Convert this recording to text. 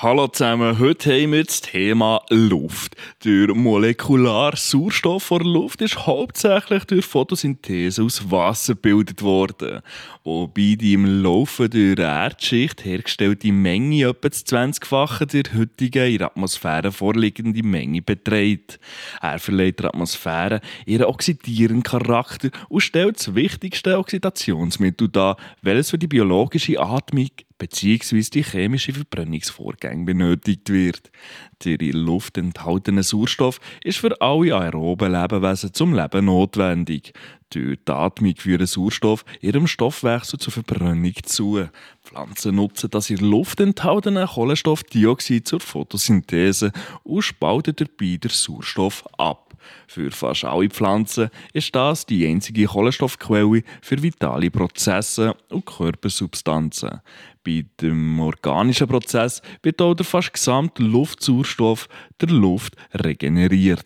Hallo zusammen, heute haben wir das Thema Luft. Der molekulare Sauerstoff der Luft ist hauptsächlich durch Photosynthese aus Wasser gebildet worden, wobei die im Laufe der Erdschicht hergestellte Menge etwa das 20-fache der heutigen in der Atmosphäre vorliegende Menge beträgt. Er verleiht der Atmosphäre ihren oxidierenden Charakter und stellt das wichtigste Oxidationsmittel dar, welches für die biologische Atmung bzw. die chemische Verbrennungsvorgänge benötigt wird. Der in der Luft enthaltene Sauerstoff ist für alle aeroben Lebewesen zum Leben notwendig. Durch die Atmung führen Sauerstoff ihrem Stoffwechsel zur Verbrennung zu. Pflanzen nutzen das in der Luft enthaltene Kohlenstoffdioxid zur Photosynthese und spalten dabei den Sauerstoff ab. Für fast alle Pflanzen ist das die einzige Kohlenstoffquelle für vitale Prozesse und Körpersubstanzen. Bei dem organischen Prozess wird auch der fast gesamte Luftsauerstoff der Luft regeneriert.